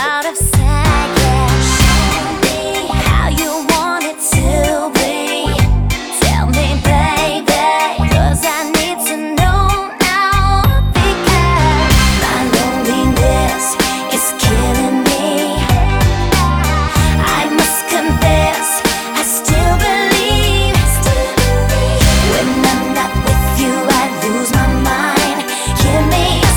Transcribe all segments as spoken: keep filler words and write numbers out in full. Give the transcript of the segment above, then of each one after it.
out of sight, yeah. Show me how you want it to be. Tell me, baby, 'cause I need to know now. Because my loneliness is killing me. I must confess, I still believe. When I'm not with you, I lose my mind. Give me a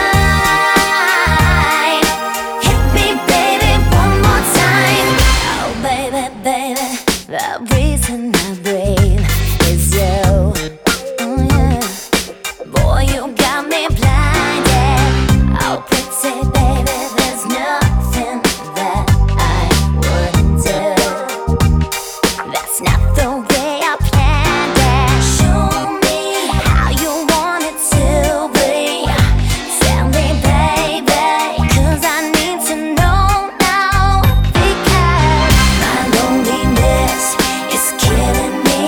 sign. Hit me, baby, one more time. Oh, baby, baby, the reason I breathe is you. Oh, yeah. Boy, you got me blinded. Oh, pretty baby, there's nothing that I wouldn't do. That's not the way I planned it. Show me how you want it to be. Tell me, baby, 'cause I need to know now. Because my loneliness is killing me.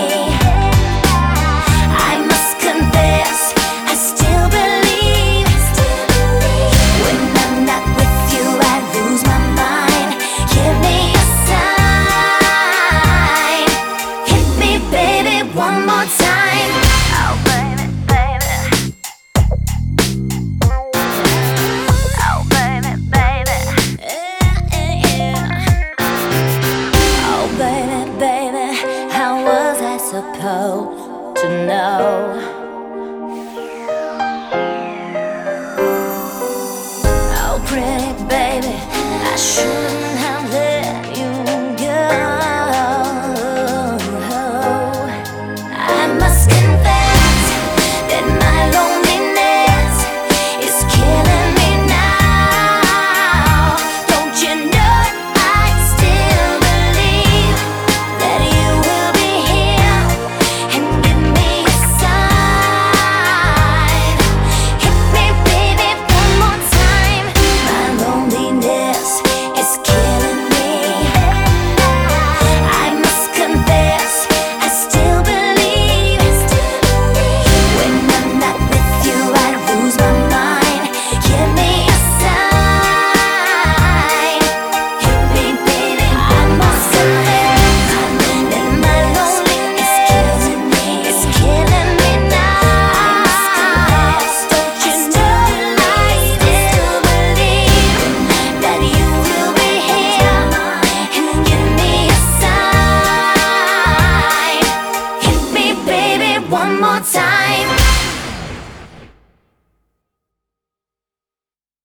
I must confess, I still believe. When I'm not with you, I lose my mind. Give me a sign. Hit me, baby, one more time. Oh, baby, baby. Oh, baby, baby. Yeah, yeah, yeah. Oh, baby, baby, how was I supposed to know? Oh, pretty baby, I should've